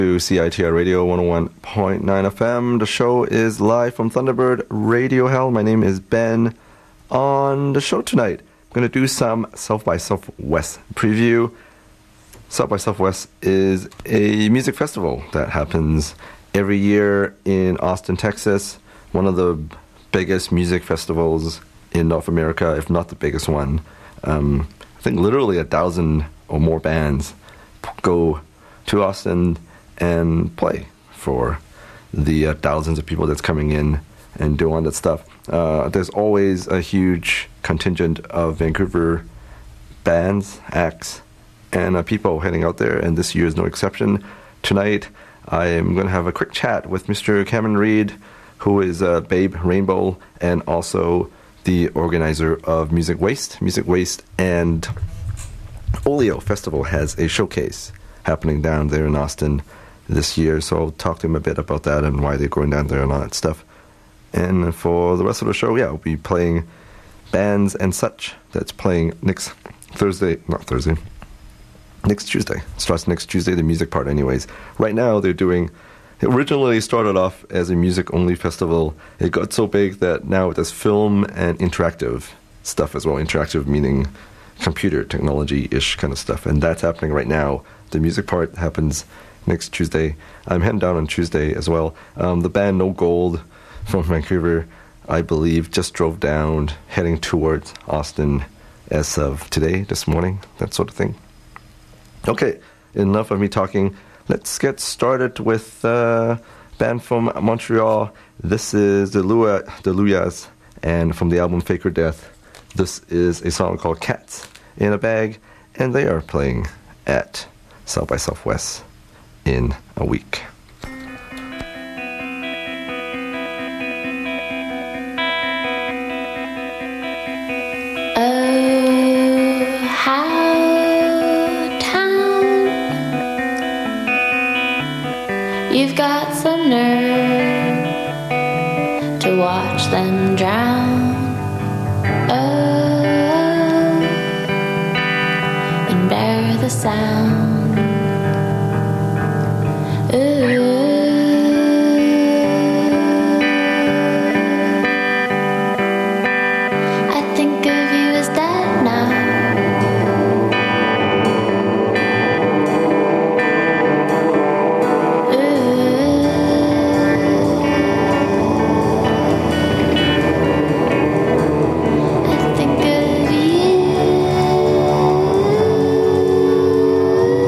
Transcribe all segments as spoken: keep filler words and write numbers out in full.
to C I T R Radio one oh one point nine F M. The show is live from Thunderbird Radio Hell. My name is Ben. On the show tonight, I'm going to do some South by Southwest preview. South by Southwest is a music festival that happens every year in Austin, Texas. One of the biggest music festivals in North America, if not the biggest one. Um, I think literally a thousand or more bands go to Austin and play for the uh, thousands of people that's coming in and doing that stuff. Uh, there's always a huge contingent of Vancouver bands, acts, and uh, people heading out there, and this year is no exception. Tonight, I am going to have a quick chat with Mister Cameron Reid, who is uh, Babe Rainbow, and also the organizer of Music Waste. Music Waste and Oleo Festival has a showcase happening down there in Austin this year, so I'll talk to him a bit about that and why they're going down there and all that stuff. And for the rest of the show, yeah, I'll be playing bands and such that's playing next Thursday, not Thursday, next Tuesday. Starts next Tuesday, the music part anyways. Right now they're doing, it originally started off as a music-only festival. It got so big that now it does film and interactive stuff as well. Interactive meaning computer technology-ish kind of stuff. And that's happening right now. The music part happens next Tuesday. I'm heading down on Tuesday as well. Um, the band No Gold from Vancouver, I believe, just drove down, heading towards Austin as of today, this morning, that sort of thing. Okay, enough of me talking. Let's get started with a uh, band from Montreal. This is the Lua, the Luyas, and from the album Faker Death, this is a song called Cats in a Bag, and they are playing at South by Southwest in a week. You've got some nerve to watch them drown. Oh, and bear the sound. Ooh. I think of you as dead now. Thank you.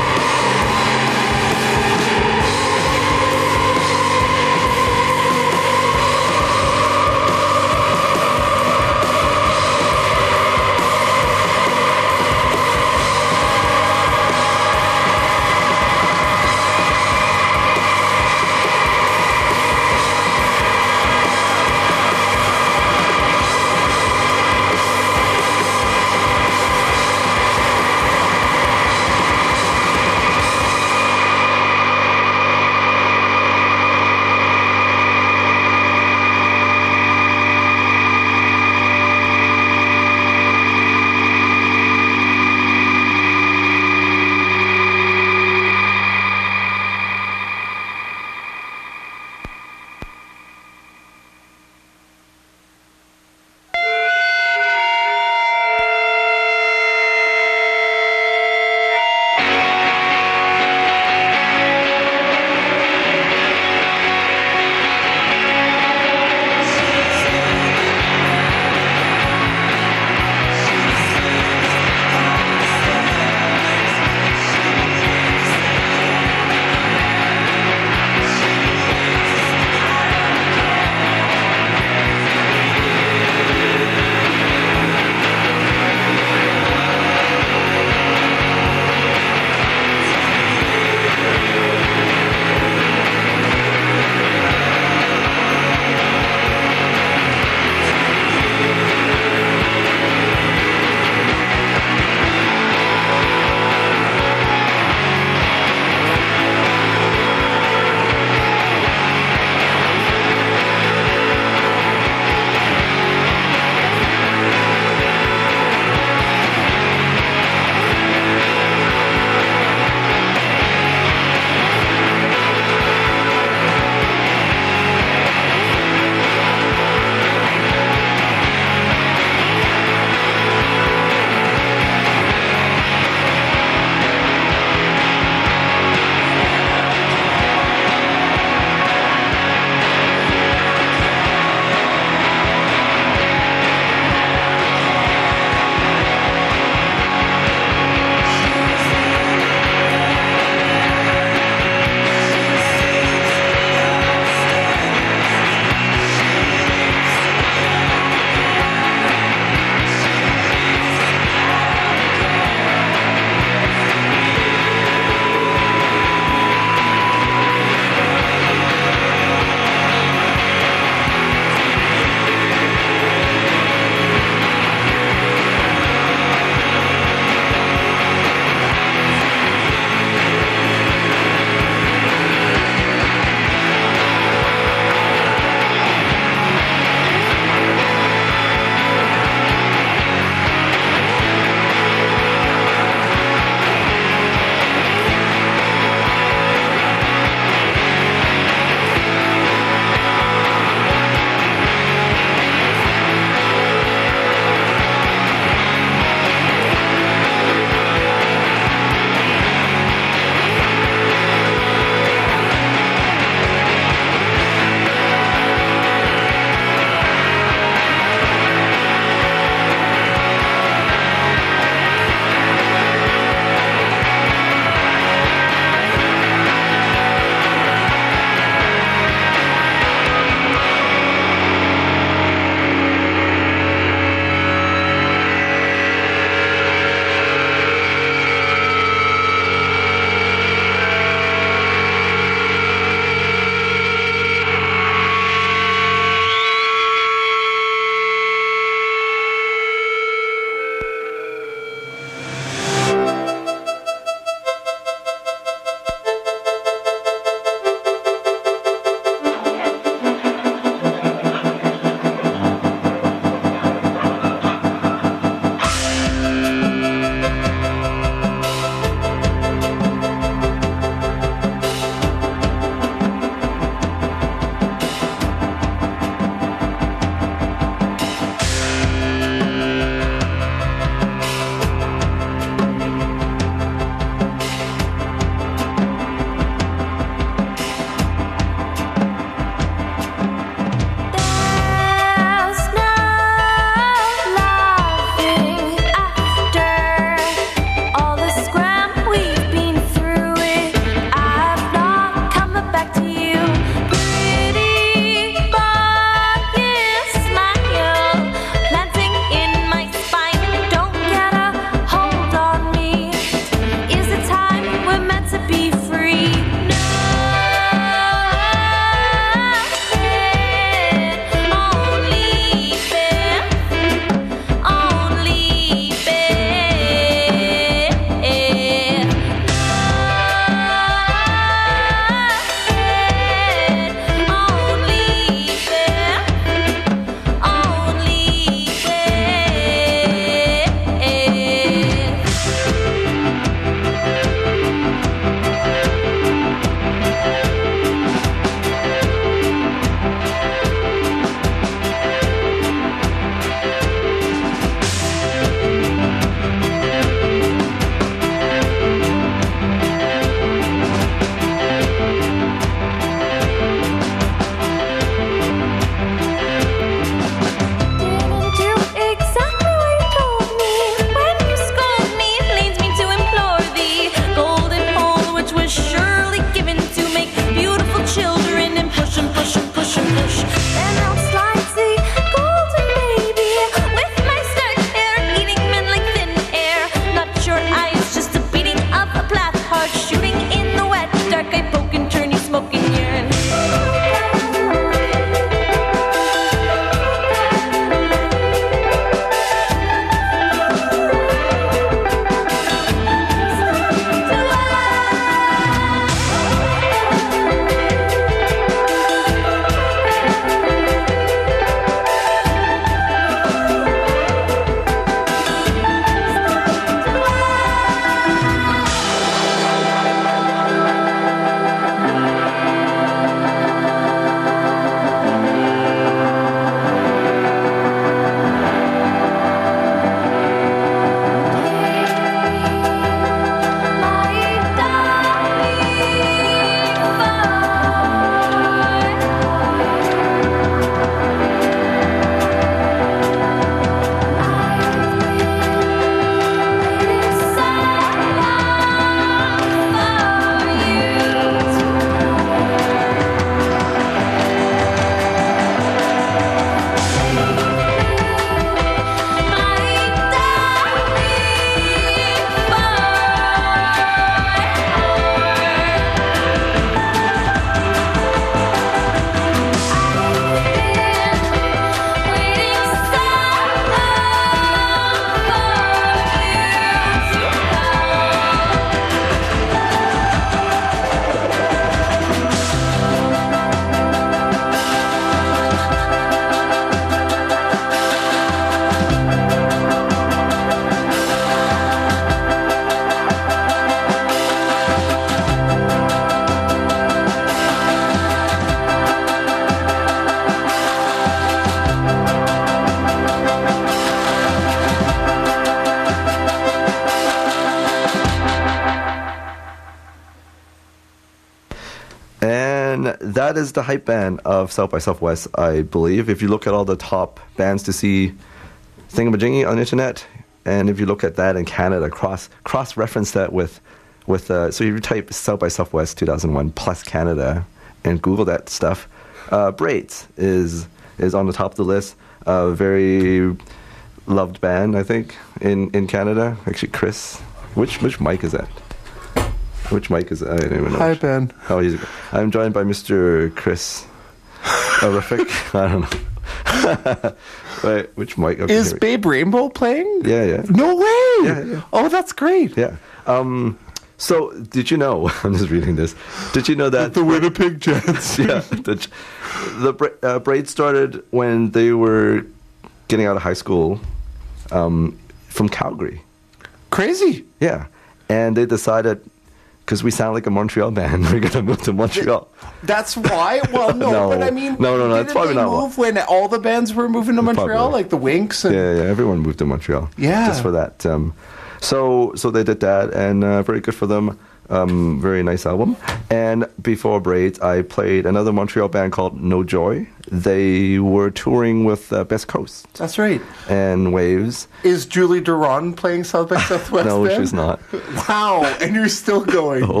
that is the hype band of South by Southwest, I believe. If you look at all the top bands to see thingamajiggy on the internet, and if you look at that in Canada, cross cross reference that with with uh, so if you type South by Southwest two thousand one plus Canada and Google that stuff, uh, Braids is is on the top of the list. A uh, very loved band, I think, in, in Canada. Actually, Chris, which which mic is that? Which mic is that? I don't even know. Hi, Ben. Oh, he's. I'm joined by Mister Chris Horrific. I don't know. Wait, which mic? Okay, is Babe Rainbow playing? Yeah, yeah. No way! Yeah, yeah. Oh, that's great. Yeah. Um, so, did you know? I'm just reading this. Did you know that the Winnipeg Jets? Yeah. The, the uh, Braid started when they were getting out of high school, um, from Calgary. Crazy. Yeah, and they decided, because we sound like a Montreal band, we're gonna move to Montreal. That's why. Well, no, No. but I mean, No, no, no, that's didn't probably they not why. move when all the bands were moving to Montreal, Probably. like the Winks and Yeah, yeah, everyone moved to Montreal. Yeah. Just for that. Um, so, so they did that, and uh, very good for them. Um, very nice album. And before Braids, I played another Montreal band called No Joy. They were touring with uh, Best Coast That's right. and Waves. Is Julie Duran playing South by Southwest? No, then? she's not. Wow, and you're still going. Oh,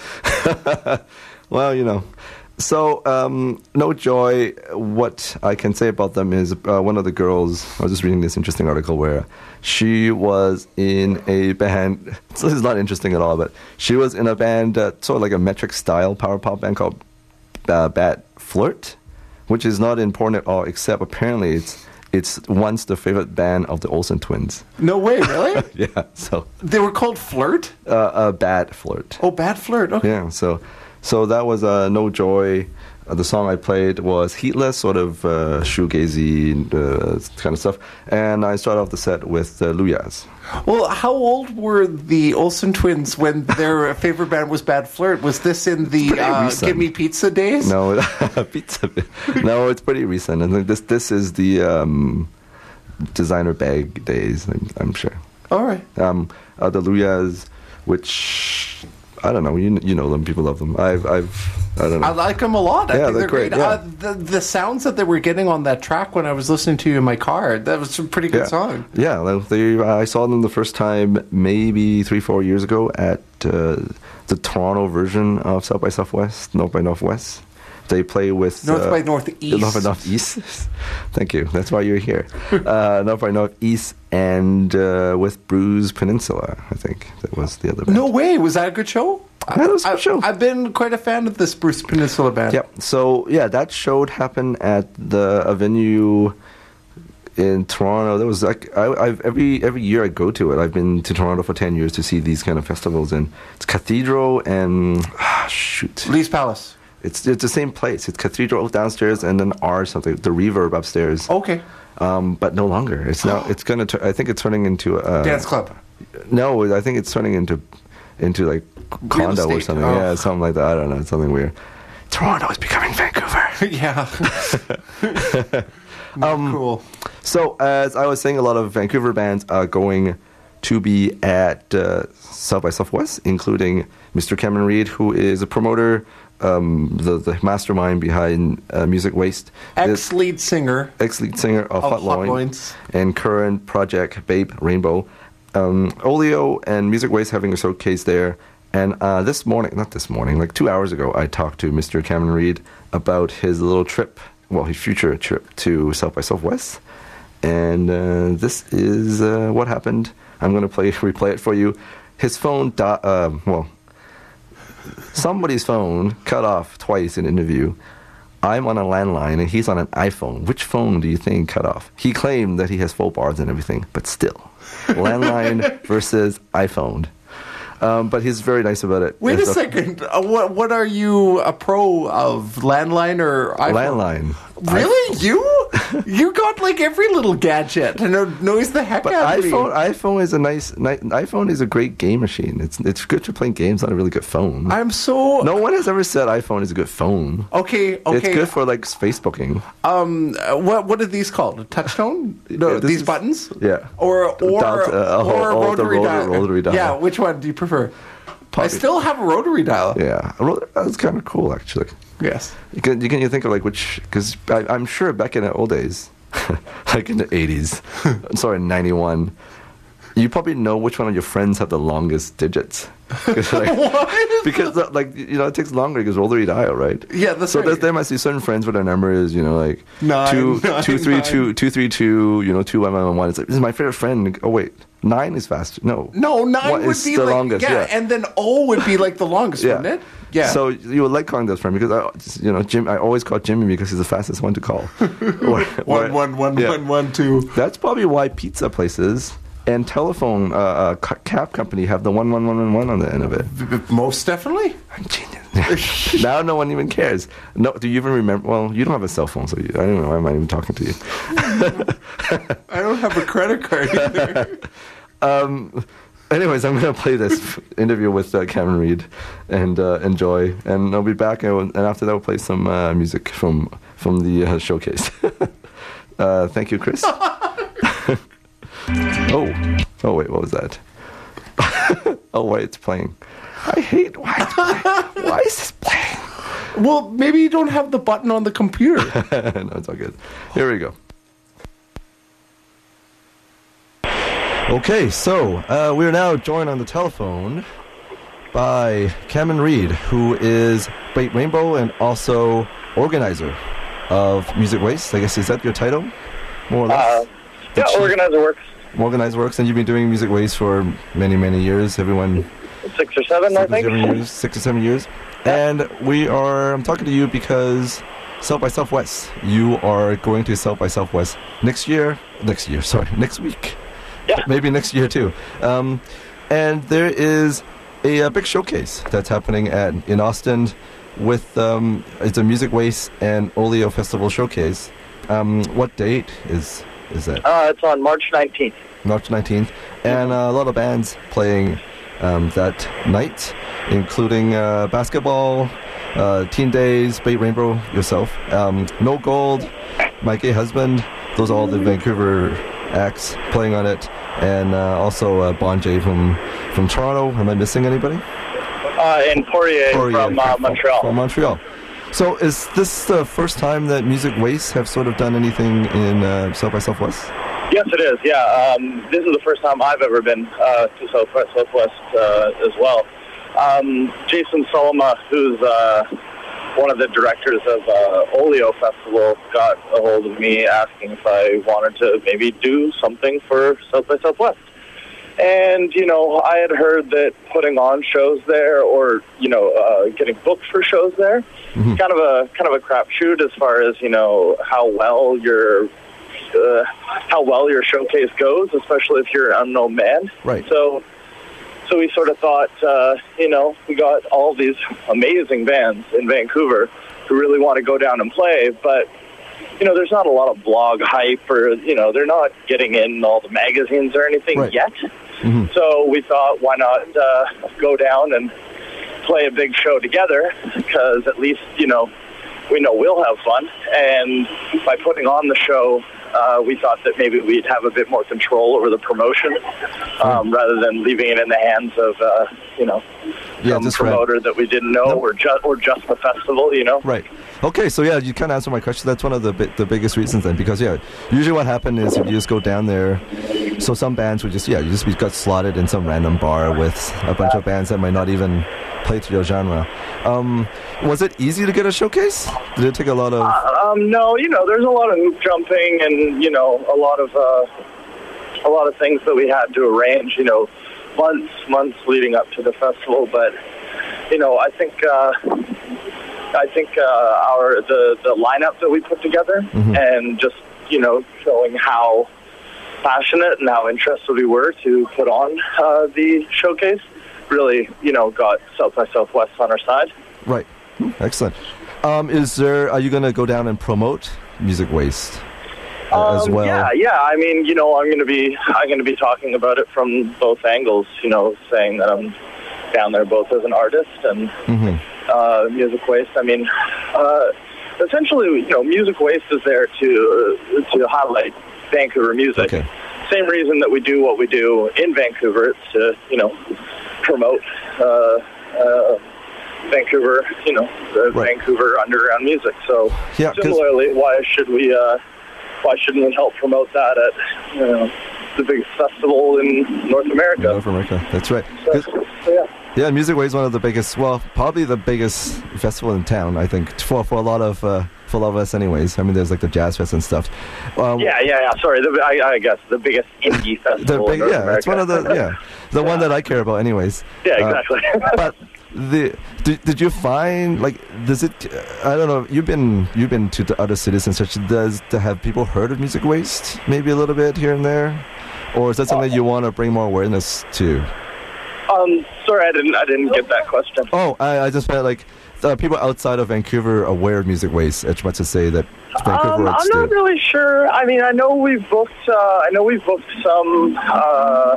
wow. Well, you know. So, um, No Joy, what I can say about them is uh, one of the girls, I was just reading this interesting article where she was in a band, so this is not interesting at all, but she was in a band, uh, sort of like a metric style power pop band called uh, Bad Flirt, which is not important at all, except apparently it's it's once the favorite band of the Olsen twins. No way, really? Yeah, so, They were called Flirt? uh, uh, Bad Flirt. Oh, Bad Flirt. Okay. Yeah, so so that was uh, No Joy. Uh, the song I played was Heatless, sort of uh, shoegazy uh, kind of stuff. And I started off the set with uh, Luyas. Well, how old were the Olsen twins when their favorite band was Bad Flirt? Was this in the pretty uh, recent. Give Me Pizza days? No, pizza. No, it's pretty recent. I think this this is the um, designer bag days. I'm, I'm sure. All right. Um, uh, the Luyas, which I don't know. You you know them. People love them. I've I've I don't know. I like them a lot. I Yeah, think they're they're great. great, yeah. Uh, the, the sounds that they were getting on that track when I was listening to you in my car, that was a pretty good yeah. song. Yeah, well, they, I saw them the first time maybe three, four years ago at uh, the Toronto version of South by Southwest, North by Northwest. They play with North uh, by Northeast. North by Northeast. Thank you. That's why you're here. uh, North by Northeast and uh, with Bruise Peninsula. I think that was the other band. No way. Was that a good show? Yeah, that was a good I, show. I've been quite a fan of this Bruce Peninsula band. Yep. So yeah, that show would happen at the a venue in Toronto. There was like I, I've every every year I go to it. I've been to Toronto for ten years to see these kind of festivals, and it's Cathedral and ah, shoot, Lee's Palace. it's it's the same place. It's Cathedral downstairs and then R something, the Reverb upstairs. Okay. Um, but no longer. It's now. It's gonna. Tur- I think it's turning into a Dance club. No, I think it's turning into into like condo or estate. something. Oh. Yeah, something like that. I don't know. It's something weird. Toronto is becoming Vancouver. Yeah. Um, cool. So, as I was saying, a lot of Vancouver bands are going to be at uh, South by Southwest, including Mister Cameron Reid, who is a promoter, um, the, the mastermind behind uh, Music Waste. Ex-lead singer. Ex-lead singer of, Of Hot, Hot Loin, Loins. and current project Babe Rainbow. Um, Oleo and Music Waste having a showcase there. And uh, this morning, not this morning, like two hours ago, I talked to Mister Cameron Reid about his little trip, well, his future trip to South by Southwest. And uh, this is uh, what happened. I'm going to play replay it for you. His phone, di- uh, well, somebody's phone cut off twice in an interview. I'm on a landline and he's on an iPhone. Which phone do you think cut off? He claimed that he has full bars and everything, but still, landline versus iPhone. Um, but he's very nice about it. Wait And a so- second. Uh, what what are you a pro of? Landline or iPhone? Landline. Really? You? You got like every little gadget and it annoys the heck But out of me. iPhone, iPhone is a nice, ni- iPhone is a great game machine. It's it's good for playing games on a really good phone. I'm so no one has ever said iPhone is a good phone. okay. Okay. It's good for like Facebooking. Um, uh, what what are these called? A touchtone? No, Yeah, this these is- buttons. yeah. Or or Dot- uh, oh, or oh, the rotary rotor- dial. rotary dial. Yeah, which one do you prefer? probably, I still have a rotary dial. Yeah, a rotary dial is kind of cool, actually. Yes. You can you can you think of like which, because I'm sure back in the old days, like in the eighties, sorry, ninety-one, you probably know which one of your friends have the longest digits. Like, What? Because uh, like you know it takes longer because rotary dial, right? Yeah, that's so right. there's- there must be certain friends where their number is you know like Nine, two nine, two three nine. two two three two you know two one one one. It's like this is my favorite friend. Oh wait, nine is faster. No, No, nine One would is be the like longest. yeah, Yeah, and then O would be like the longest, yeah. wouldn't it? Yeah. So you would like calling that friend because I, you know Jim. I always call Jimmy because he's the fastest one to call. Or- or- one, one, one, yeah. one, one, two. That's probably why pizza places and telephone uh, uh, ca- cab company have the one one one one one on the end of it. Most definitely. I'm genius. Now no one even cares. No, do you even remember? Well, you don't have a cell phone, so you, I don't know why am I even talking to you. I don't have a credit card either. Um, anyways, I'm going to play this interview with uh, Cameron Reid and uh, enjoy, and I'll be back, and, and after that, we'll play some uh, music from from the uh, showcase. uh, thank you, Chris. oh, oh wait, what was that? Oh wait, it's playing. I hate why. It's playing. Why is this playing? Well, maybe you don't have the button on the computer. No, it's all good. Here we go. Okay, so uh, we're now joined on the telephone by Cameron Reid, who is Great Rainbow and also organizer of Music Waste. I guess, is that your title? More or less? Uh, yeah, chief- Organizer Works. Organizer Works, and you've been doing Music Waste for many, many years. Everyone, Six or seven, I six or think. seven years, six or seven years. And we are, I'm talking to you because South by Southwest, you are going to South by Southwest next year, next year, sorry, next week. Yeah. Maybe next year too. Um, and there is a, a big showcase that's happening at in Austin with, um, it's a Music Waste and Oleo Festival showcase. Um, what date is is that? Uh, it's on March nineteenth. March nineteenth. And uh, a lot of bands playing um, that night, including uh, Basketball, uh, Teen Days, Bay Rainbow, yourself, um, No Gold, My Gay Husband. Those are all the Vancouver acts playing on it. And uh, also uh, Bon J from, from Toronto. Am I missing anybody? Uh, and Poirier, Poirier from uh, Montreal. From Montreal. So is this the first time that Music Waste have sort of done anything in uh, South by Southwest? Yes, it is. Yeah, um, this is the first time I've ever been uh, to South by Southwest uh, as well. Um, Jason Soloma, who's uh, one of the directors of uh, Oleo Festival, got a hold of me asking if I wanted to maybe do something for South by Southwest. And, you know, I had heard that putting on shows there or, you know, uh, getting booked for shows there, Mm-hmm. kind of a kind of a crapshoot as far as, you know, how well your uh, how well your showcase goes, especially if you're an unknown band. Right. So so we sort of thought, uh, you know, we got all these amazing bands in Vancouver who really want to go down and play, but you know, there's not a lot of blog hype or, you know, they're not getting in all the magazines or anything Right. yet. Mm-hmm. So we thought, why not uh, go down and play a big show together? Because at least, you know, we know we'll have fun. And by putting on the show, uh, we thought that maybe we'd have a bit more control over the promotion um, rather than leaving it in the hands of, uh, you know, Yeah, some just ran- promoter that we didn't know Nope. or, ju- or just the festival, you know? Right. Okay, so yeah, you kind of answered my question. That's one of the bi- the biggest reasons then, because yeah, usually what happened is if you just go down there, so some bands would just yeah, you just be got slotted in some random bar with a bunch of bands that might not even play to your genre. Um, was it easy to get a showcase? Did it take a lot of? Um, no, you know, there's a lot of hoop jumping and, you know, a lot of uh, a lot of things that we had to arrange, you know, months, months leading up to the festival. But, you know, I think uh, I think uh, our the, the lineup that we put together Mhm. and just, you know, showing how passionate and how interested we were to put on uh, the showcase really, you know, got South by Southwest on our side. Right. Excellent. Um, is there? Are you going to go down and promote Music Waste uh, as Um, well? Yeah, yeah. I mean, you know, I'm going to be I'm going to be talking about it from both angles. You know, saying that I'm down there both as an artist and Mm-hmm. uh, Music Waste. I mean, uh, essentially, you know, Music Waste is there to to highlight Vancouver music. Okay. Same reason that we do what we do in Vancouver. It's to, you know, promote uh, uh, Vancouver, you know, the Right. Vancouver underground music. So Yeah, 'cause- similarly, why should we? Uh, why shouldn't we help promote that at you know, the biggest festival in North America? North America. That's right. 'Cause- So, so yeah. Yeah, Music Way is one of the biggest, well, probably the biggest festival in town, I think, for for a lot of uh, for a lot of us anyways. I mean, there's like the Jazz Fest and stuff. Um, Yeah, yeah, yeah. Sorry, the, I, I guess the biggest indie the festival big, in North yeah, America. it's one of the, yeah, the one that I care about anyways. Yeah, Uh, exactly. but the did, did you find, like, does it, I don't know, you've been you've been to the other cities and such, does to have people heard of Music Waste maybe a little bit here and there? Or is that something you want to bring more awareness to? um, sorry, I didn't, I didn't get that question. Oh, I, I just meant like uh, people outside of Vancouver aware of Music Waste, as much to say that Vancouver Um, I'm it's not the- really sure. I mean, I know we've booked. Uh, I know we've booked some uh,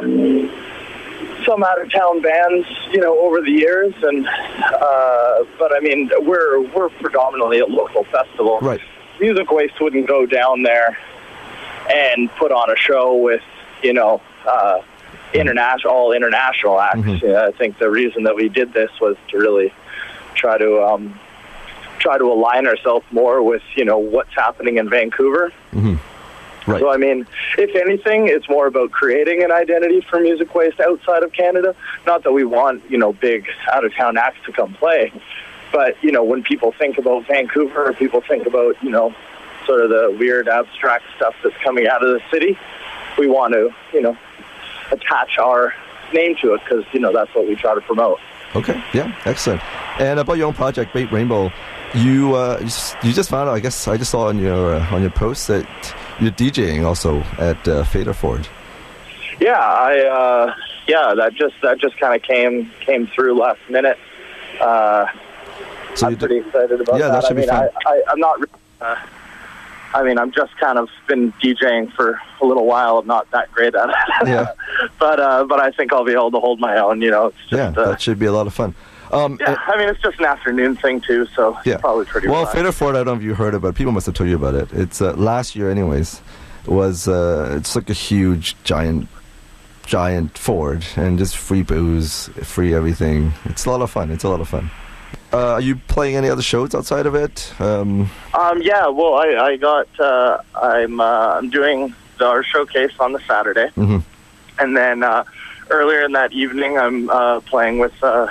some out of town bands, you know, over the years, and uh, but I mean, we're we're predominantly a local festival. Right. Music Waste wouldn't go down there and put on a show with, you know, uh, international all international acts. Mhm. Yeah, I think the reason that we did this was to really try to. Um, try to align ourselves more with, you know, what's happening in Vancouver. Mhm. Right. So, I mean, if anything, it's more about creating an identity for Music Waste outside of Canada. Not that we want, you know, big out-of-town acts to come play. But, you know, when people think about Vancouver, people think about, you know, sort of the weird abstract stuff that's coming out of the city. We want to, you know, attach our name to it because, you know, that's what we try to promote. Okay, yeah, excellent. And about your own project, Great Rainbow, you uh, you just, you just found out, I guess I just saw on your uh, on your post that you're DJing also at uh, Faderford. Yeah, I uh, yeah, that just that just kind of came came through last minute. Uh, So I'm you d- pretty excited about Yeah, that. that should I be mean, fun. I, I, I'm not. re- Uh, I mean, I'm just kind of been DJing for a little while. I'm not that great at it. Yeah. but uh, but I think I'll be able to hold my own. You know, it's just. yeah, uh, that should be a lot of fun. Um, yeah, I mean, it's just an afternoon thing too, so Yeah. it's probably pretty. Well, relaxed. Faderford, I don't know if you heard about it. People must have told you about it. It's uh, last year, anyways. Was uh, it's like a huge, giant, giant Ford, and just free booze, free everything. It's a lot of fun. It's a lot of fun. Uh, are you playing any other shows outside of it? Um, Um, yeah, well, I, I got, uh, I'm, uh, I'm doing the, our showcase on the Saturday. mhm. And then, uh, earlier in that evening, I'm, uh, playing with, uh,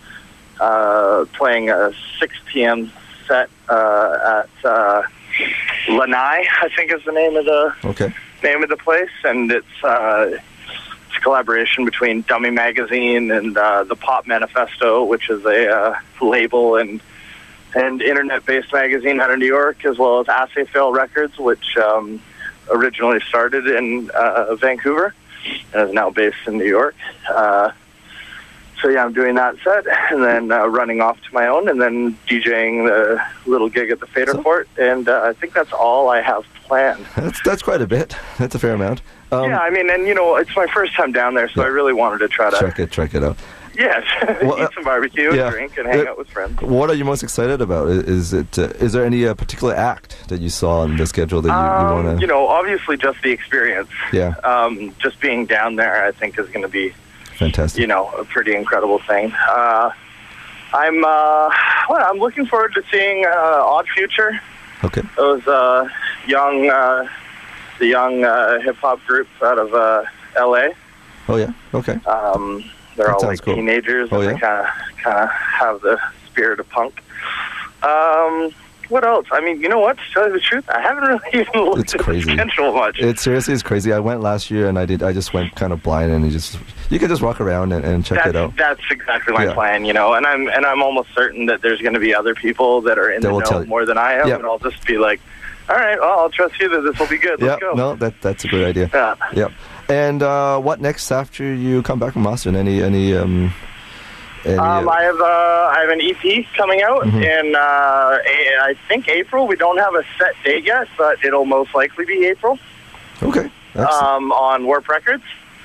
uh, playing a six p.m. set, uh, at, uh, Lanai, I think is the name of the, Okay. name of the place. And it's, uh, it's a collaboration between Dummy Magazine and, uh, the Pop Manifesto, which is a, uh, label and, and internet-based magazine out of New York, as well as Assay Fail Records, which um, originally started in uh, Vancouver and is now based in New York. Uh, so yeah, I'm doing that set, and then uh, running off to my own, and then DJing the little gig at the Faderfort, and uh, I think that's all I have planned. That's that's quite a bit. That's a fair amount. Um, yeah, I mean, and you know, it's my first time down there, so Yeah. I really wanted to try to, check it, check it out. yes, Well, uh, eat some barbecue, yeah. drink, and hang Uh, out with friends. What are you most excited about? I- Is it? Uh, is there any uh, particular act that you saw on the schedule that you, you Um, want you to? know, obviously just the experience. Yeah, Um, just being down there, I think, is going to be, fantastic. you know, a pretty incredible thing. Uh, I'm, uh, well, I'm looking forward to seeing uh, Odd Future. Okay. Those uh, young, uh, the young uh, hip hop group out of uh, L A. Oh yeah. Okay. Um, they're That all sounds like cool. teenagers, Oh, and yeah? they kind of, kind of have the spirit of punk. Um, what else? I mean, you know what? To tell you the truth, I haven't really even looked It's at crazy. the schedule much. It seriously is crazy. I went last year and I did. I just went kind of blind and you just you can just walk around and, and check that's, it out. That's exactly my Yeah. plan, you know, and I'm and I'm almost certain that there's going to be other people that are in That the will know tell you. more than I am, Yeah. and I'll just be like, all right, well, I'll trust you that this will be good. Yeah. Let's go. No, that that's a good idea. Yeah. Yep. And uh, what next after you come back from Austin? Any any um. Any, Um, uh, I have uh, I have an E P coming out Mhm. in uh, a- I think April. We don't have a set date yet, but it'll most likely be April. okay. Excellent. Um, on Warp Records.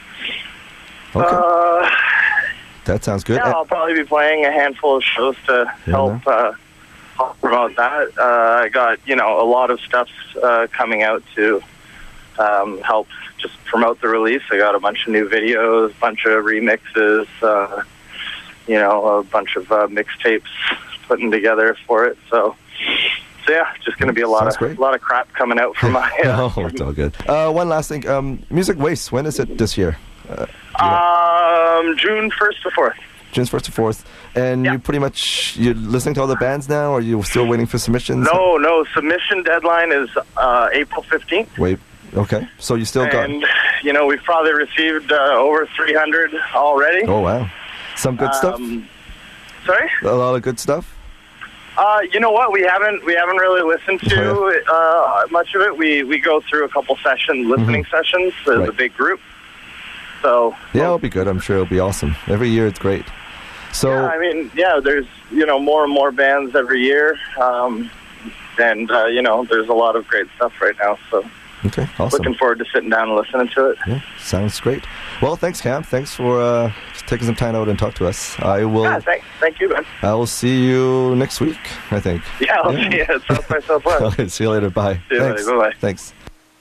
okay. Uh, that sounds good. yeah, Uh, I'll probably be playing a handful of shows to Yeah, help, uh, help promote that. Uh, I got, you know, a lot of stuff uh, coming out to um, help just promote the release. I got a bunch of new videos, a bunch of remixes, uh, you know, a bunch of uh, mixtapes putting together for it. So, so yeah, just going to be a lot Sounds of great. a lot of crap coming out from my. Uh, oh, it's all good. Uh, one last thing. Um, Music Waste. When is it this year? Uh, um, June first to fourth. June first to fourth. And Yeah. you pretty much you're listening to all the bands now, or are you still waiting for submissions? No, no. Submission deadline is uh, April fifteenth. Wait. Okay. So you still got. And, you know, we've probably received uh, over three hundred already. Oh wow. Some good stuff. Um, sorry? A lot of good stuff. Uh, you know what? We haven't we haven't really listened to uh, much of it. We we go through a couple sessions, listening Mm-hmm. sessions as Right. a big group. So Yeah, it'll be good. I'm sure it'll be awesome. Every year it's great. So yeah, I mean, yeah, there's you know more and more bands every year, um, and uh, you know there's a lot of great stuff right now. So okay, awesome. looking forward to sitting down and listening to it. Yeah, sounds great. Well, thanks, Cam. Thanks for uh, taking some time out and talk to us. I will. Yeah, thank thank you, man. I will see you next week, I think. Yeah, I'll Yeah. see you at South by Southwest. Okay, see you later. Bye. See you Thanks. later. Bye-bye. Thanks.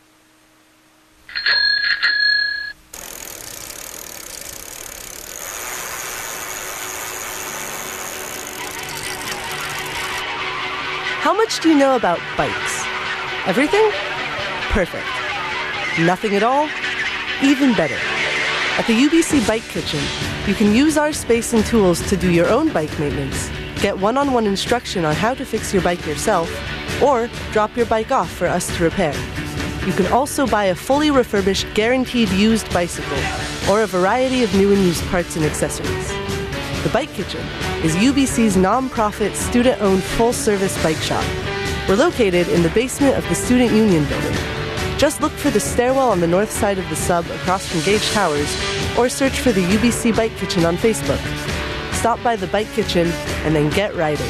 How much do you know about bikes? Everything? Perfect. Nothing at all? Even better. At the U B C Bike Kitchen, you can use our space and tools to do your own bike maintenance, get one-on-one instruction on how to fix your bike yourself, or drop your bike off for us to repair. You can also buy a fully refurbished, guaranteed used bicycle, or a variety of new and used parts and accessories. The Bike Kitchen is U B C's non-profit, student-owned, full-service bike shop. We're located in the basement of the Student Union building. Just look for the stairwell on the north side of the sub across from Gage Towers, or search for the U B C Bike Kitchen on Facebook. Stop by the Bike Kitchen and then get riding.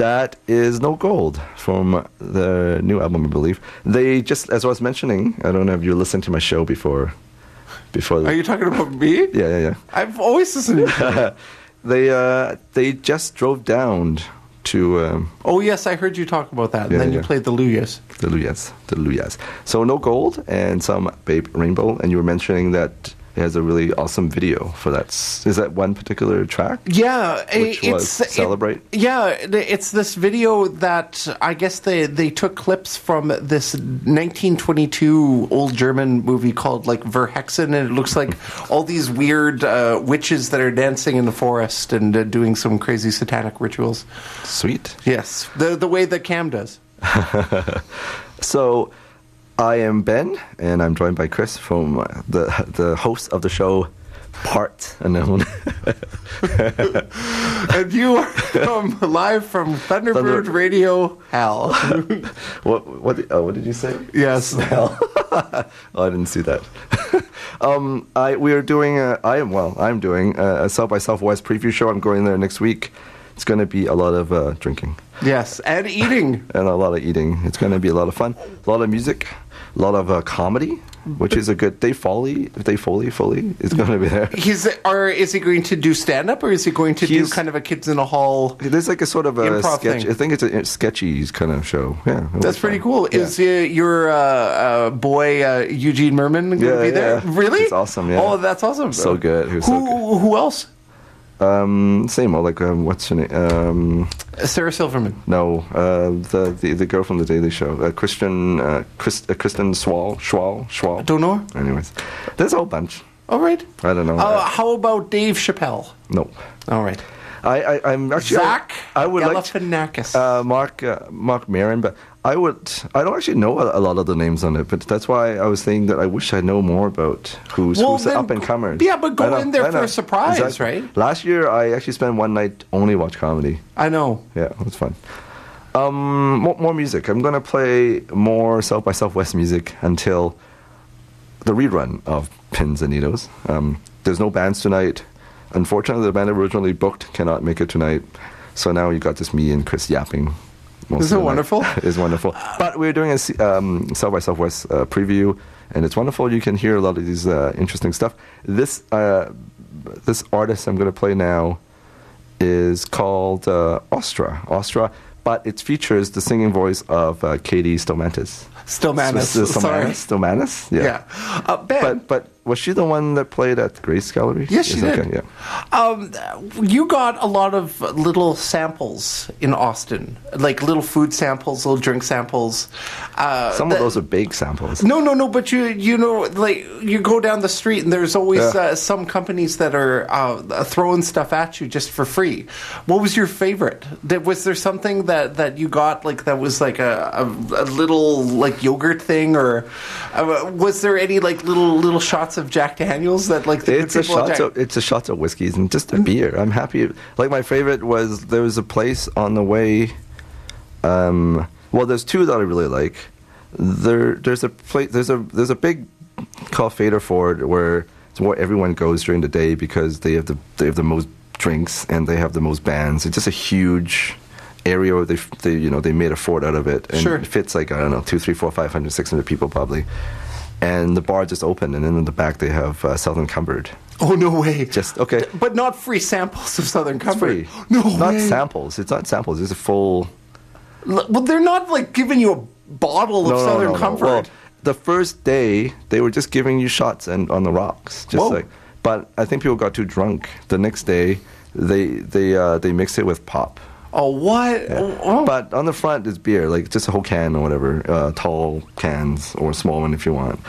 That is No Gold from the new album, I believe. They just, as I was mentioning, I don't know if you listened to my show before. Before. Are you talking about me? Yeah, yeah, yeah. I've always listened to you. They uh, they just drove down to um, Oh, yes, I heard you talk about that. And Yeah, then you yeah. played the Luyas. the Luyas, the Luyas. So No Gold and some Babe Rainbow, and you were mentioning that it has a really awesome video for that. S- Is that one particular track? Yeah, Which it's was Celebrate? It, yeah, it's this video that I guess they they took clips from this nineteen twenty-two old German movie called like Verhexen, and it looks like all these weird uh, witches that are dancing in the forest and uh, doing some crazy satanic rituals. Sweet. Yes, the the way that Cam does. So, I am Ben, and I'm joined by Chris from uh, the the host of the show, Part Unknown. And you are um, live from Thunderbird Thunder- Radio Hell. what what did, oh, what did you say? Yes. Hell. Oh, I didn't see that. um, I we are doing a, I am well. I'm doing a, a South by Southwest preview show. I'm going there next week. It's going to be a lot of uh, drinking Yes, and eating. and a lot of eating. It's going to be a lot of fun. A lot of music. A lot of uh, comedy, which is a good. Dave Foley, Dave Foley, Foley is going to be there. He's or is he going to do stand up or is he going to He's- do kind of a kids in a hall? There's like a sort of a Improv sketch. thing. I think it's a sketchy kind of show. Yeah, it That's was pretty fun. cool. Yeah. Is uh, your uh, uh, boy uh, Eugene Merman going to Yeah, be there? yeah. Really? It's awesome, yeah. Oh, that's awesome. So good. He was Who so good. who else? Um, same old, like um, what's her name? Um, Sarah Silverman. no, uh, the, the the girl from the Daily Show, uh, Christian, uh, Chris, uh, Kristen Swall, Schwal, Schwal. Don't know her. Anyways, there's a whole bunch. All right. I don't know. Uh, how about Dave Chappelle? no, All right. I, I I'm actually Zach I, I would like to- Galifianakis. uh, Mark uh, Mark Maron, but I would I don't actually know a, a lot of the names on it, but that's why I was saying that I wish I know more about who's Well, who's the then up and comers. yeah, but go in there for a surprise, right? Last year I actually spent one night only watch comedy. I know. Yeah, it was fun. Um, more, more music. I'm gonna play more South by Southwest music until the rerun of Pins and Needles. Um, there's no bands tonight. Unfortunately, the band originally booked cannot make it tonight. So now you got just me and Chris yapping. most Isn't of it the night. wonderful? It's wonderful. But we're doing a C- um, South by Southwest uh, preview, and it's wonderful. You can hear a lot of these uh, interesting stuff. This uh, this artist I'm going to play now is called uh, Ostra. Ostra, but it features the singing voice of uh, Katie Stomatis. Stillmanis. S- S- Sorry. Stomatis? Yeah. Yeah. Uh, Ben. But but was she the one that played at Grace Gallery? Yes, she Is- did. Okay, yeah. Um, you got a lot of little samples in Austin, like little food samples, little drink samples. Uh, Some of the- those are big samples. No, no, no. But you, you know, like you go down the street and there's always Yeah. uh, some companies that are uh, throwing stuff at you just for free. What was your favorite? Did, was there something that, that you got like that was like a, a, a little like yogurt thing, or uh, was there any like little little shots of Jack Daniels that like the It's a people at shot Jack- of it's a shot of whiskeys and just a beer. I'm happy. Like my favorite was there was a place on the way. Um, well, there's two that I really like. There, there's a place. There's a there's a big called Faderford where it's where everyone goes during the day because they have the they have the most drinks and they have the most bands. It's just a huge area where they, they you know they made a fort out of it and Sure. it fits like I don't know two three four five hundred six hundred people probably. And the bar just opened, and then in the back they have uh, Southern Cumbered. Oh no way! Just okay. But not free samples of Southern It's Comfort. free. No not way. samples. It's not samples. It's a full. L- Well, they're not like giving you a bottle of No, no, Southern no, no. Comfort. Well, the first day they were just giving you shots and on the rocks, just Whoa. like. But I think people got too drunk. The next day, they they uh, they mixed it with pop. oh what? Oh, oh. But on the front is beer, like just a whole can or whatever, uh, tall cans or a small one if you want.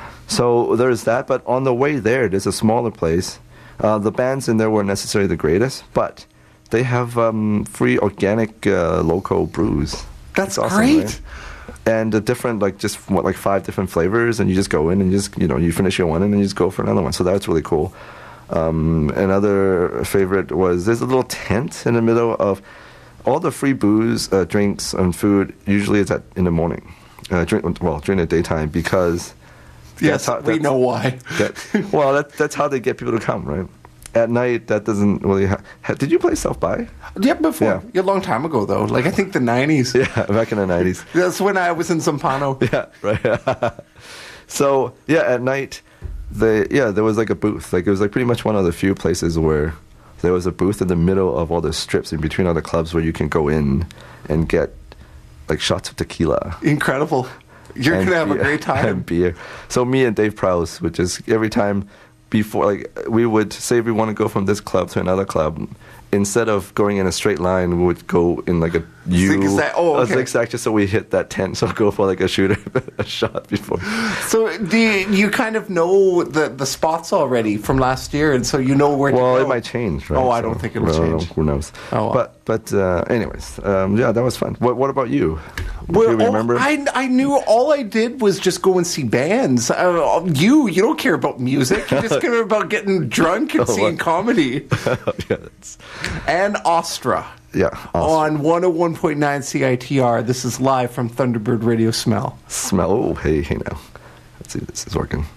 So there's that. But on the way there, there's a smaller place. Uh, the bands in there weren't necessarily the greatest, but they have um, free organic uh, local brews. That's It's awesome, great. right? And a different, like just what, like five different flavors, and you just go in and you just you know you finish your one and then you just go for another one. So that's really cool. Um, another favorite was there's a little tent in the middle of all the free booze, uh, drinks, and food. Usually it's at in the morning, uh, drink well during the daytime because yes, that's how- we that's- know why. that, well, that, that's how they get people to come, right? at night, that doesn't really. Ha- ha- did you play South by? Yeah, before. Yeah. Yeah. A long time ago, though. Like, I think the nineties. Yeah, back in the nineties. That's when I was in Zampano. Yeah, right. So yeah, at night, the yeah there was like a booth. Like it was like pretty much one of the few places where there was a booth in the middle of all the strips in between all the clubs where you can go in and get like shots of tequila. Incredible. You're and going to have beer- a great time. And beer. So me and Dave Prowse would just every time before like we would say we want to go from this club to another club. Instead of going in a straight line, we would go in like a U, Zigzag. Oh, okay. a zigzag, just so we hit that tent. So go for like a shooter, a shot before. So do you, you kind of know the, the spots already from last year, and so you know where to go? Well, it might change, right? Oh, I So, don't think it'll well, change. Who knows? Oh, well. But but uh, anyways, um, yeah, that was fun. What what about you? Well, Do you remember? oh, I, I knew all I did was just go and see bands. Uh, you, you don't care about music. You just care about getting drunk and Oh, seeing what? comedy. yeah, that's, And Ostra. yeah. Awesome. On one oh one point nine C I T R. This is live from Thunderbird Radio Smell. Smell. Oh, hey, hey now. Let's see if this is working.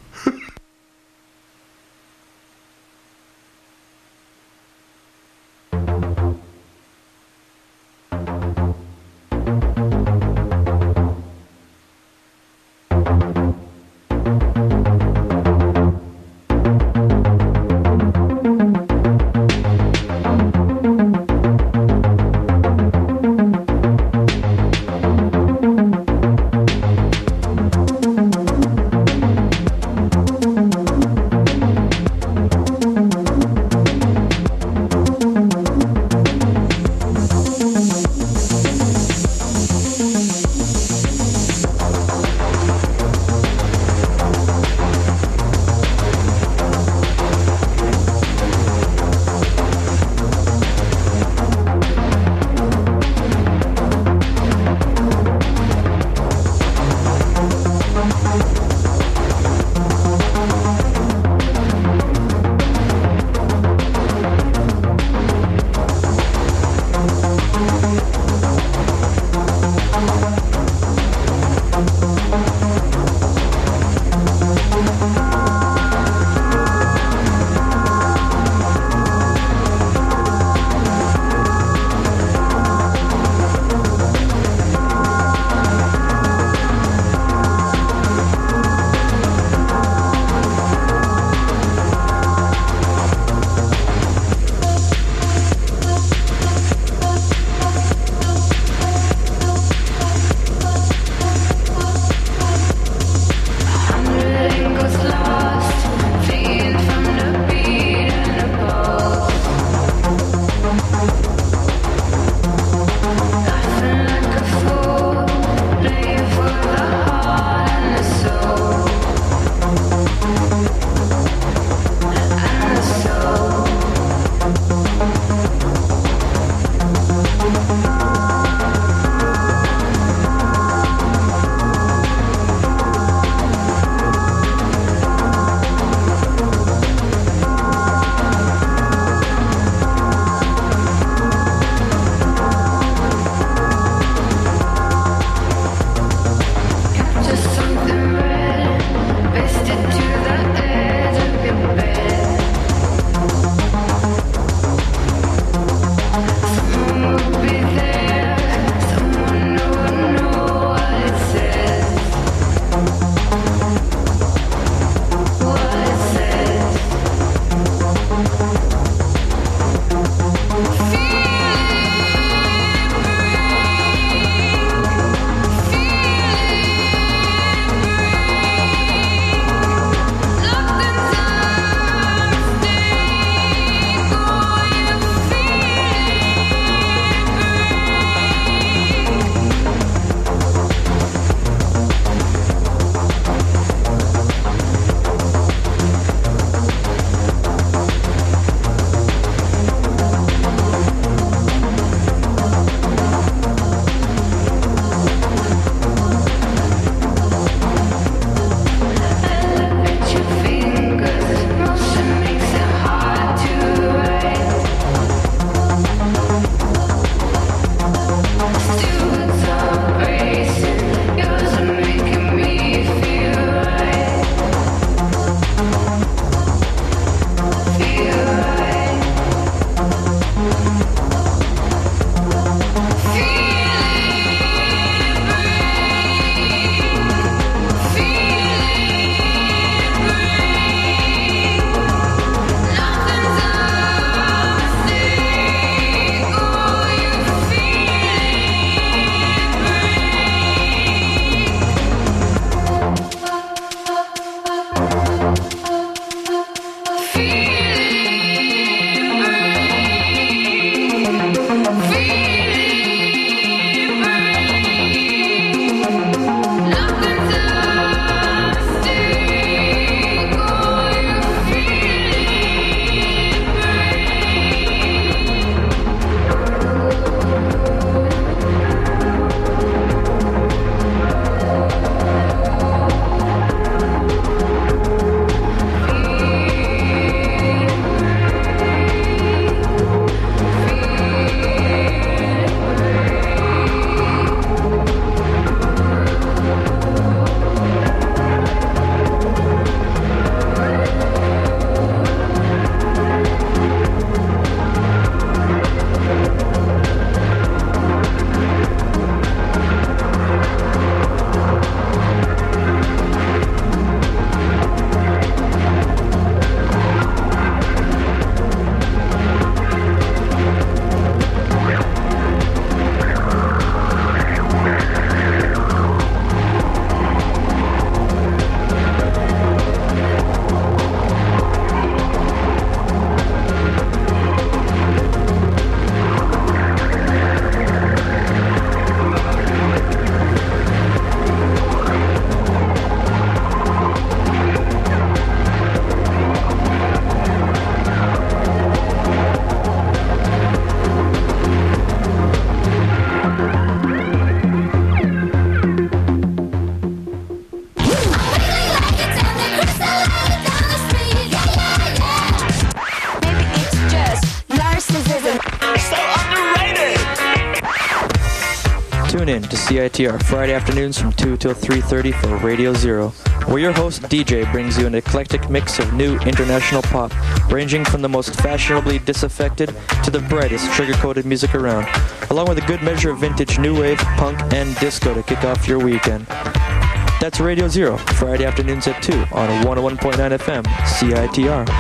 in to C I T R Friday afternoons from two till three thirty for Radio Zero, where your host D J brings you an eclectic mix of new international pop, ranging from the most fashionably disaffected to the brightest sugar-coated music around, along with a good measure of vintage new wave, punk, and disco to kick off your weekend. That's Radio Zero, Friday afternoons at two on one oh one point nine F M, C I T R.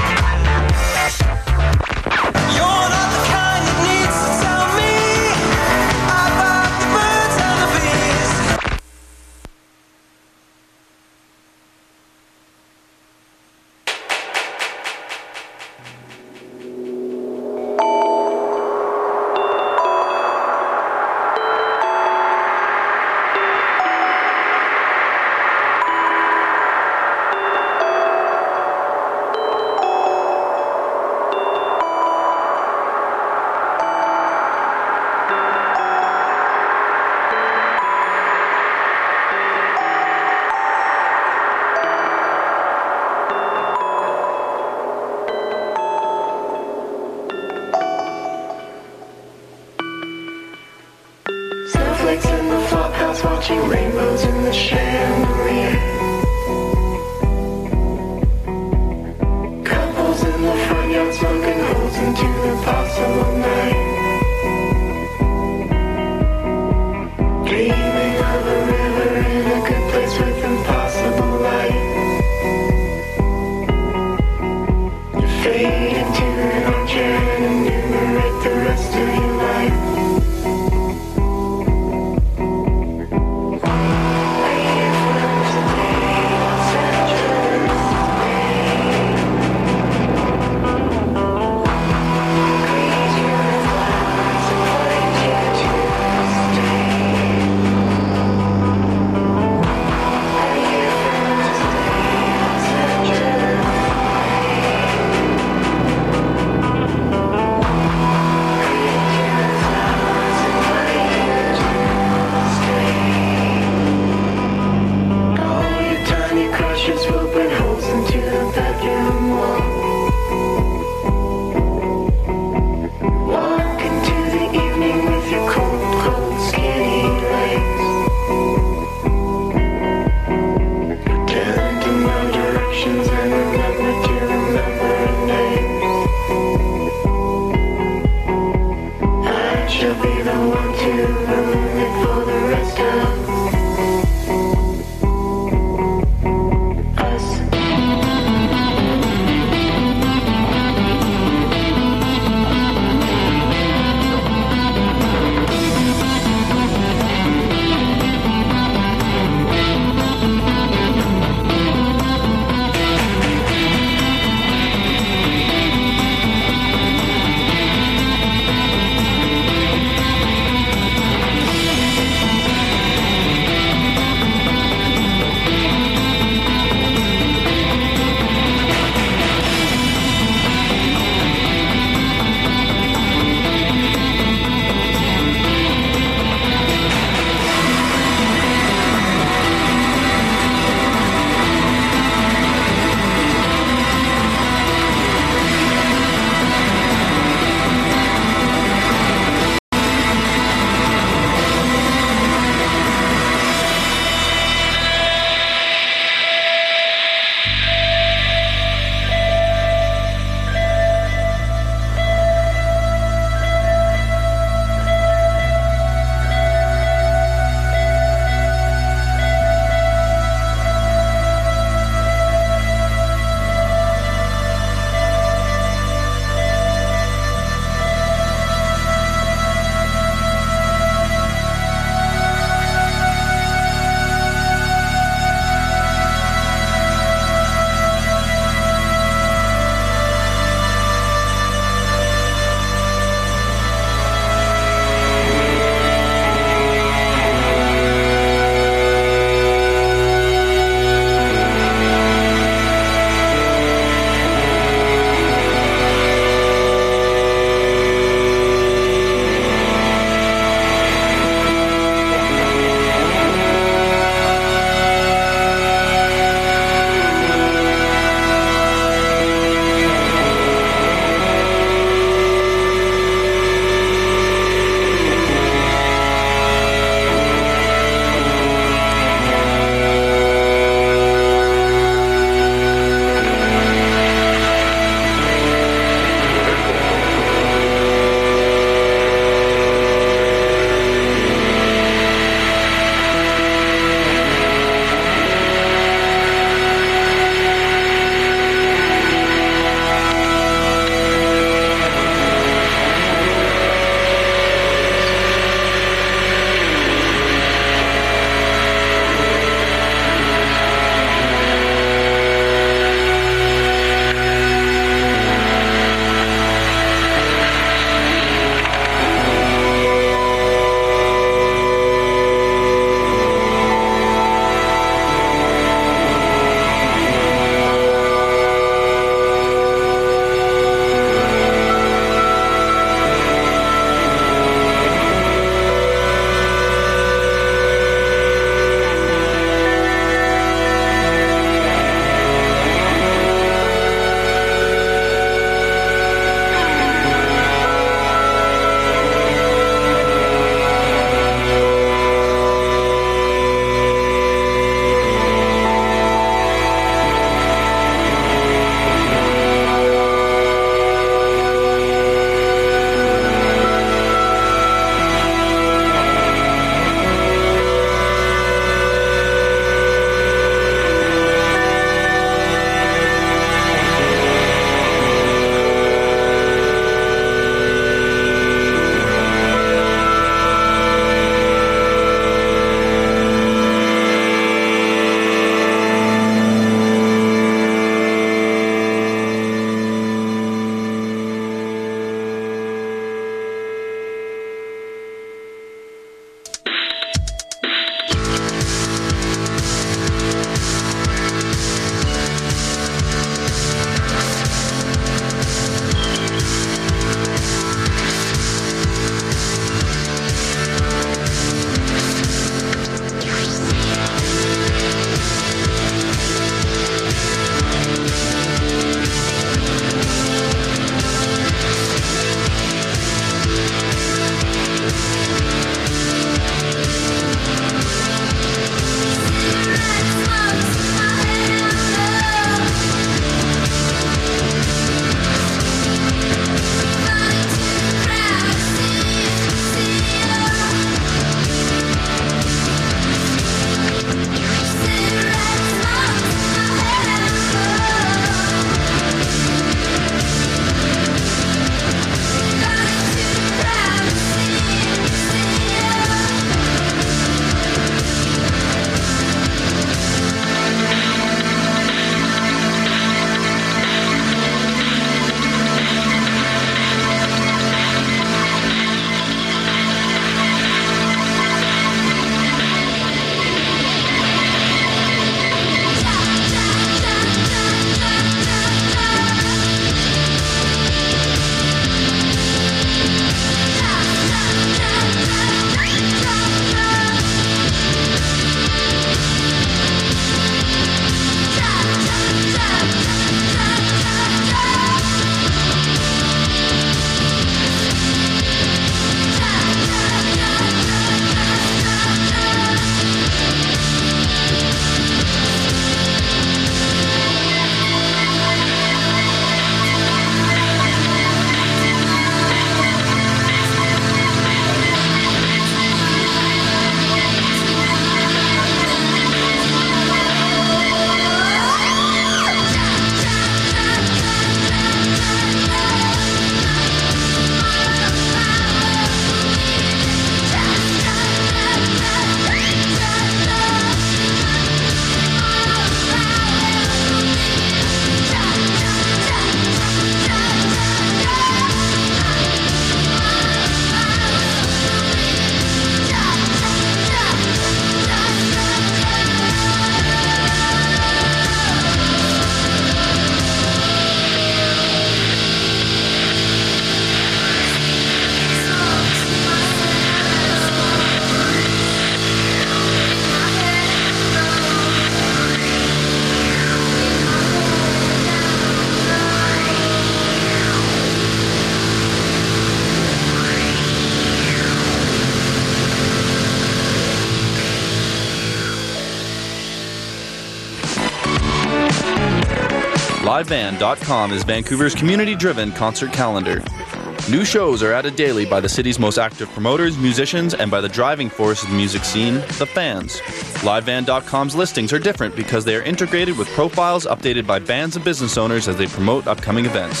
live band dot com is Vancouver's community-driven concert calendar. New shows are added daily by the city's most active promoters, musicians, and by the driving force of the music scene, the fans. live band dot com's listings are different because they are integrated with profiles updated by bands and business owners as they promote upcoming events.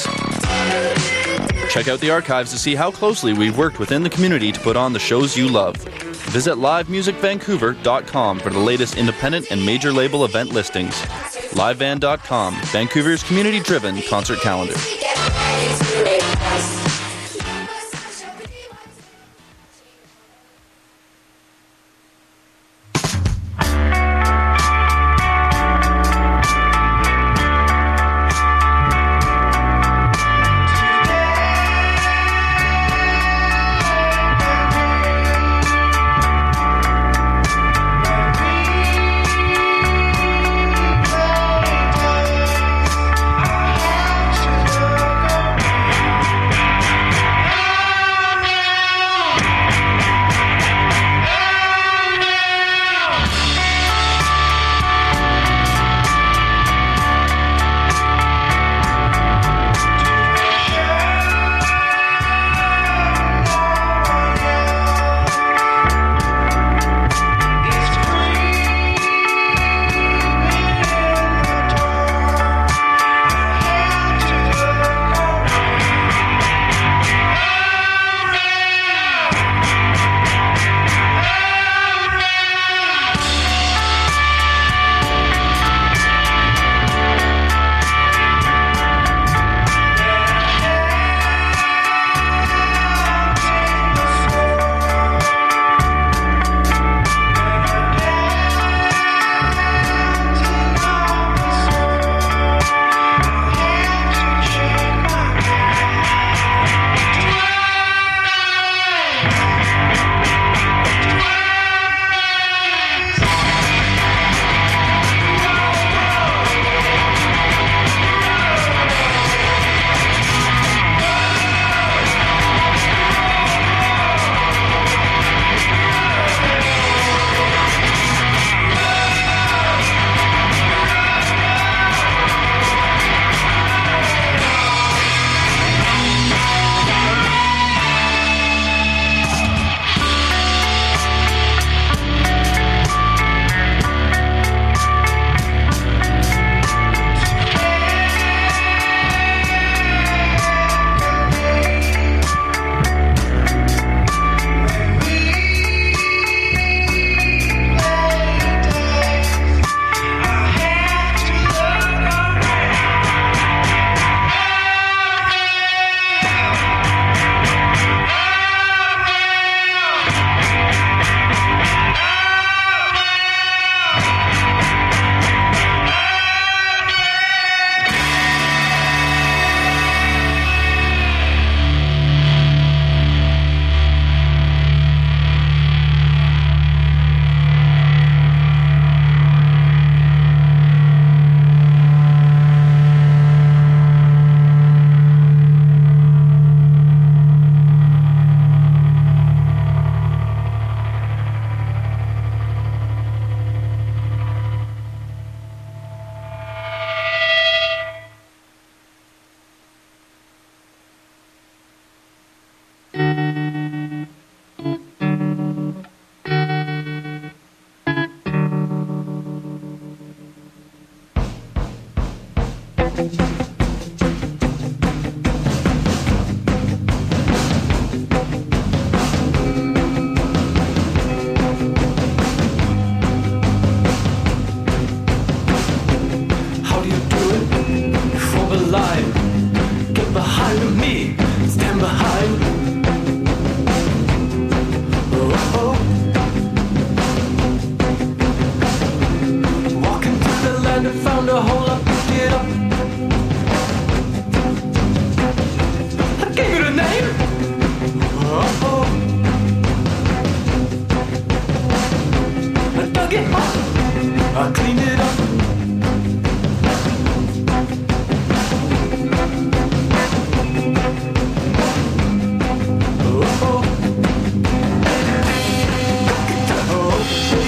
Check out the archives to see how closely we've worked within the community to put on the shows you love. Visit live music vancouver dot com for the latest independent and major label event listings. live band dot com, Vancouver's community-driven concert calendar.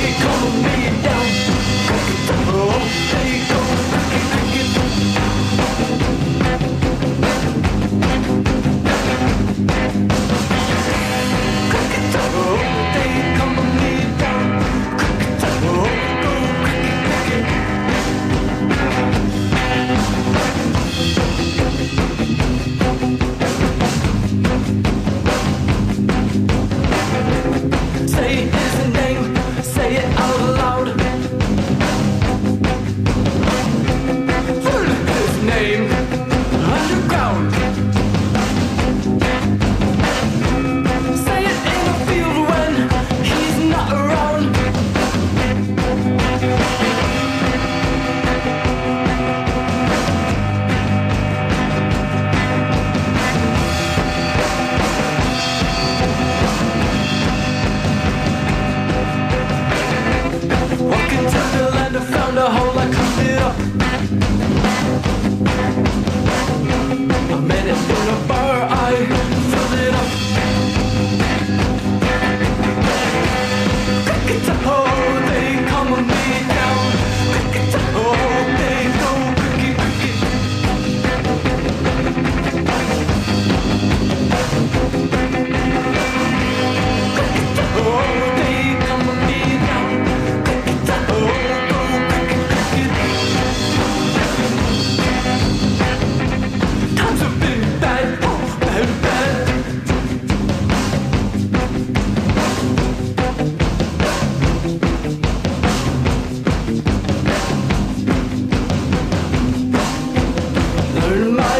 Down.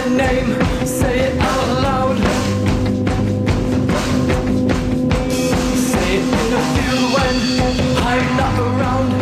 name, say it out loud. Say it in the field when I'm not around.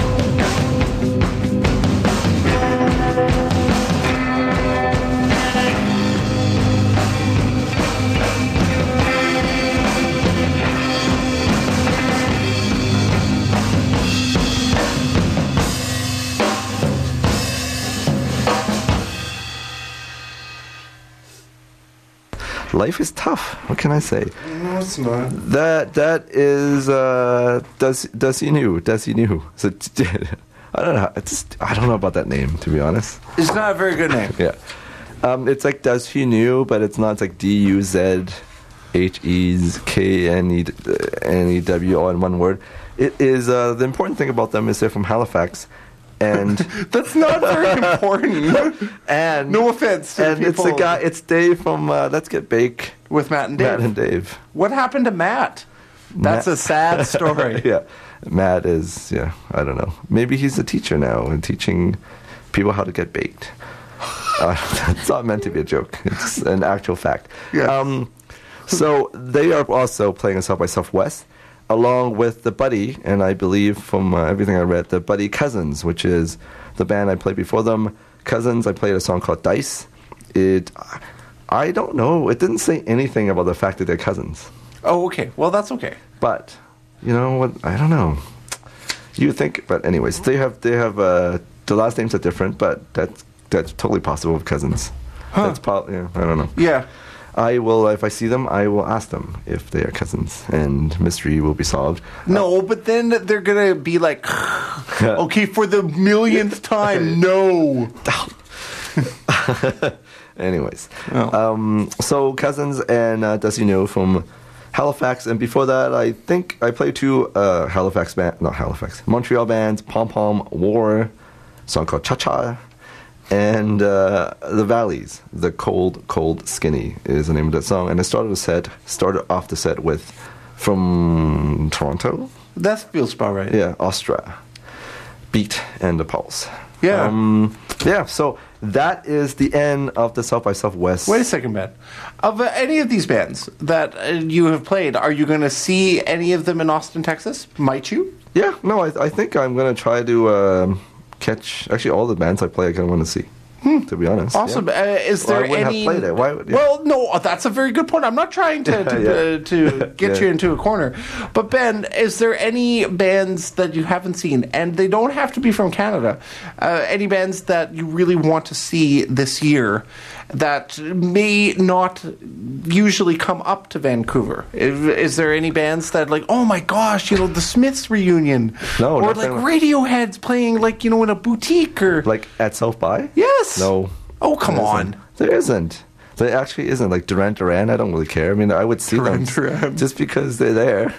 Life is tough. What can I say? No, it's not. That that is uh, does does he knew does he knew. So I don't know. It's I don't know about that name, to be honest. It's not a very good name. Yeah, um, it's like does he knew, but it's not. It's like D U Z H E K N E N E W all in one word. It is uh, the important thing about them is they're from Halifax. And that's not very important. And no offense to and people. it's the guy. It's Dave from uh, Let's Get Bake with Matt and Dave. Matt and Dave. What happened to Matt? That's Matt. a sad story. Yeah, Matt is. Yeah, I don't know. Maybe he's a teacher now and teaching people how to get baked. Uh, it's not meant to be a joke. It's an actual fact. Yeah. Um, so they are also playing in South by Southwest, along with the Buddy, and I believe from uh, everything I read, the Buddy Cousins, which is the band I played before them. Cousins, I played a song called Dice. It, I don't know. It didn't say anything about the fact that they're cousins. Oh, okay. Well, that's okay. But you know what? I don't know. You think, but anyways, they have they have uh, the last names are different, but that's that's totally possible with cousins. Huh. That's probably. Yeah, I don't know. Yeah. I will, if I see them, I will ask them if they are cousins, and mystery will be solved. No, uh, but then they're gonna be like, okay, for the millionth time, no. Anyways, oh. um, so cousins and uh, does he know from Halifax, and before that, I think I played two uh, Halifax band, not Halifax, Montreal bands, Pom Pom War, a song called Cha Cha. And uh, the Valleys, the cold, cold, skinny is the name of that song. And I started the set, started off the set with from Toronto. That feels about right. Yeah, Astra, Beat and the Pulse. Yeah, um, yeah. So that is the end of the South by Southwest. Wait a second, Ben. Of uh, any of these bands that uh, you have played, are you going to see any of them in Austin, Texas? Might you? Yeah, no, I, I think I'm going to try to. Um, catch actually all the bands I play I kind of want to see, hmm. to be honest. Awesome. Yeah. Uh, is there well, I wouldn't any? Have played it. Why would, yeah. Well, no, that's a very good point. I'm not trying to to, yeah. uh, to get yeah. you into a corner, but Ben, is there any bands that you haven't seen, and they don't have to be from Canada? Uh, any bands that you really want to see this year that may not usually come up to Vancouver? Is, is there any bands that like, oh my gosh, you know, the Smiths reunion, no, or like Radiohead's playing like you know in a boutique or like at South by? Yes. No. Oh come there on. Isn't. There isn't. There actually isn't. Like Duran Duran, I don't really care. I mean, I would see Duran them Duran. just because they're there.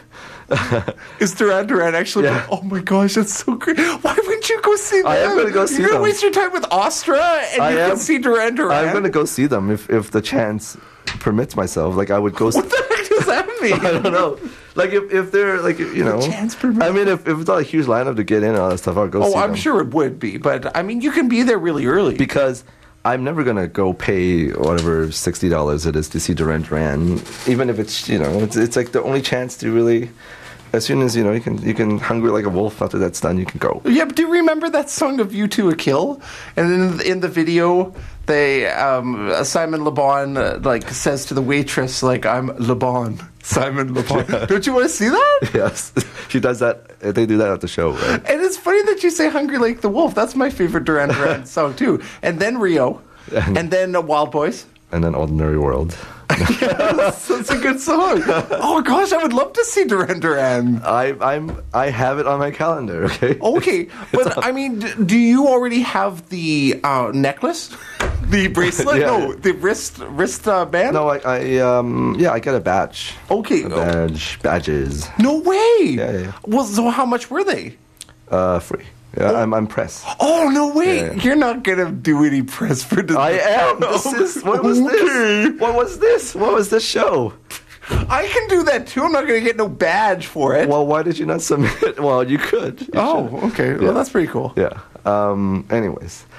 Is Duran Duran actually? Yeah. Oh my gosh, that's so great! Why wouldn't you go see them? I am going to go see You're them. You're going to waste your time with Astra, and I you am, can see Duran Duran. I'm going to go see them if if the chance permits myself. Like I would go. What the heck does that mean? I don't know. Like if, if they're like you know. The chance permits. I mean, if, if it's not a huge lineup to get in and all that stuff, I'll go. Oh, see I'm them. sure it would be, but I mean, you can be there really early because. I'm never gonna go pay whatever sixty dollars it is to see Duran Duran, even if it's you know it's it's like the only chance to really. As soon as you know you can you can hungry like a wolf. After that's done, you can go. Yeah, but do you remember that song of U two A Kill? And in in the video, they um, Simon Le Bon uh, like says to the waitress like I'm Le Bon, Simon Le Bon. Don't you want to see that? Yes, she does that. They do that at the show, right? And it's funny that you say "Hungry Like the Wolf." That's my favorite Duran Duran song too. And then Rio, and, and then uh, Wild Boys, and then Ordinary World. Yes, that's a good song. Oh gosh, I would love to see Duran Duran. I I'm I have it on my calendar. Okay. Okay, but I mean, d- do you already have the uh, necklace, the bracelet? Yeah. No, the wrist wrist uh, band. No, I, I um yeah I got a badge. Okay, a badge badges. No way. Yeah, yeah, yeah. Well, so how much were they? Uh, free. Yeah, I'm I'm press. Oh no way! Yeah, yeah. You're not gonna do any press for the. I am. This is what was Okay. this? What was this? What was this show? I can do that too. I'm not gonna get no badge for it. Well, why did you not submit? Well, you could. You oh, should. okay. Yeah. Well, that's pretty cool. Yeah. Um. Anyways,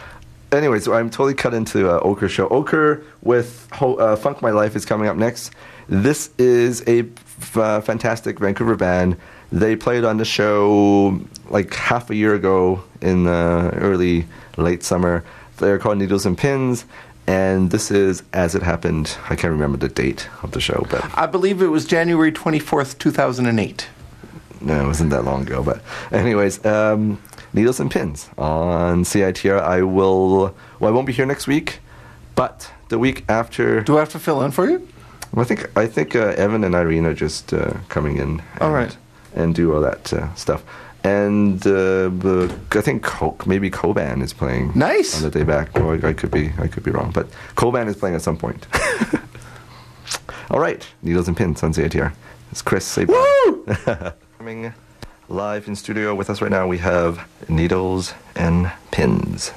anyways, I'm totally cut into uh, Ochre show. Ochre with Ho- uh, Funk My Life is coming up next. This is a f- uh, fantastic Vancouver band. They played on the show like half a year ago in uh, early, late summer. They're called Needles and Pins. And this is As It Happened. I can't remember the date of the show, but I believe it was January twenty-fourth, two thousand eight. no, it wasn't that long ago. But anyways, um, Needles and Pins on C I T R. I will, well, I won't be here next week, but the week after. Do I have to fill in for you? Well, I think I think uh, Evan and Irene are just uh, coming in. And, All right. And do all that uh, stuff. And uh, the, I think Co- maybe Coban is playing. Nice. On the day back. Or I, I could be I could be wrong, but Coban is playing at some point. All right, Needles and Pins on C I T R. It's Chris. Say Woo! Coming live in studio with us right now, we have Needles and Pins.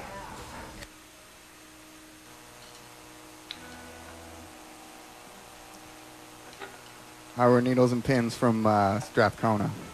Our Needles and Pins from uh, Strathcona.